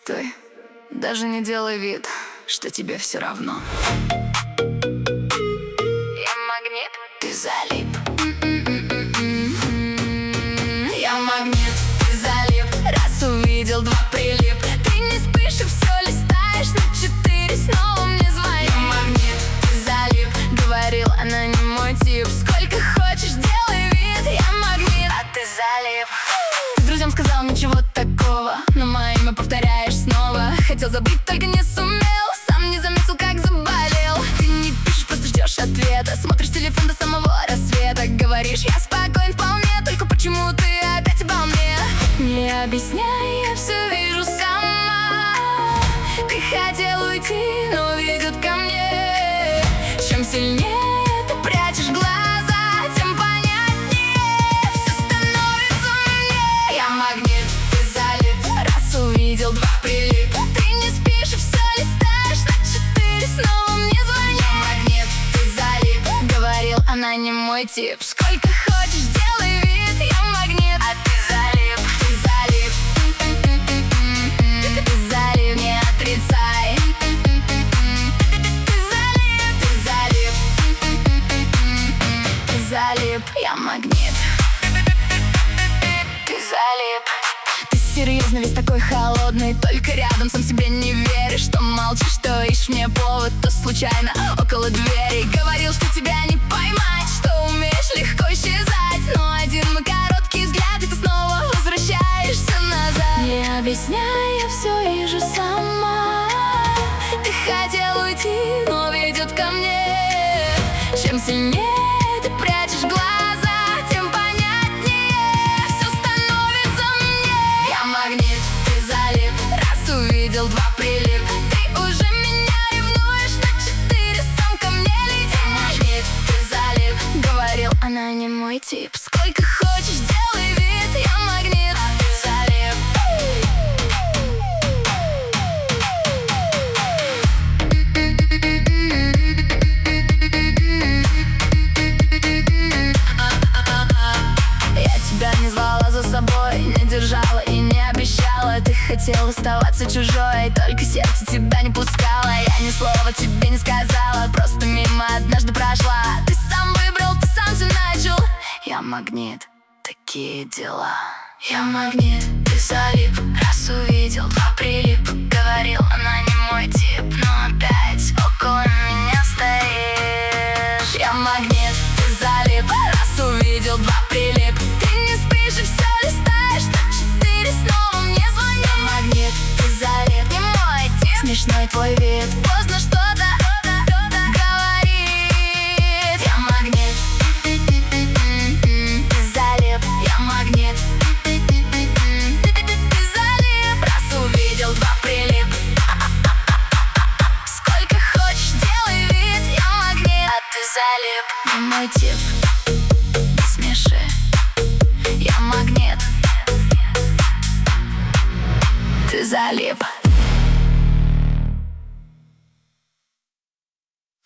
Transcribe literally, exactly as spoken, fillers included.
Стой, даже не делай вид, что тебе все равно. Я магнит, ты залип. Я магнит, ты залип. Раз увидел, два прилип. Ты не спишь и все листаешь на четыре, снова мне звонишь. Я магнит, ты залип. Говорил, она не мой тип. Сколько хочешь, делай вид. Я магнит, а ты залип. Ты друзьям сказал ничего такого, но мое имя повторяешь снова. Хотел забыть, только не сумел. Сам не заметил, как заболел. Ты не пишешь, просто ждешь ответа. Смотришь телефон до самого рассвета. Говоришь, я спокоен вполне, только почему ты опять обо мне? Не объясняй, я все вижу сама. Ты хотел уйти, но ведет ко мне. Чем сильнее ты прячешь глаза, тем понятнее все становится мне. Я магнит, ты залип. Раз увидел, два прилип. Ты не спишь и все листаешь на четыре, снова мне звонишь. Я магнит, ты залип. Говорил, она не мой тип. Сколько хочешь, делай вид. Я магнит, а ты залип. Ты залип. Ты залип, не отрицай. Ты залип, ты залип. Ты залип, я магнит. Ты залип. Ты серьезно весь такой холодный, только рядом сам себе не веришь. Что молчишь, что ищешь мне повод, то случайно около двери. Говорил, что тебя не поймать, что умеешь легко исчезать. Но один мой короткий взгляд, и ты снова возвращаешься назад. Не объясняй, я все вижу сама. Ты хотел уйти, но ведет ко мне. Чем сильнее ты прячешь глаза, тем понятнее все становится мне. Я магнит, ты залип. Раз увидел, два прилип. Ты уже меня ревнуешь на четыре, сам ко мне летишь. Я магнит, ты залип. Говорил, она не мой тип. Сколько хочешь, делай вид. Я магнит, а ты залип. Я тебя не звала за собой, не держала и не обещала. Ты хотел оставаться чужой, только сердце тебя не пускало. Я ни слова тебе не сказала, просто мимо однажды прошла. Ты сам выбрал, ты сам все начал. Я магнит, такие дела. Я магнит, ты залип. Раз увидел, два прилип. Говорил, она не мой тип, но опять около меня стоишь. Я магнит, ты залип. Раз увидел, два прилип. Ты не спишь и все листаешь на четыре, снова мне звонишь. Я магнит, ты залип. Не мой тип. Смешной твой вид, поздно что-то говорит. Я магнит, ты залип. Я магнит, ты залип. Раз увидел, два прилип. Сколько хочешь, делай вид. Я магнит, а ты залип. Не мой тип, не смеши. Я магнит, ты залип.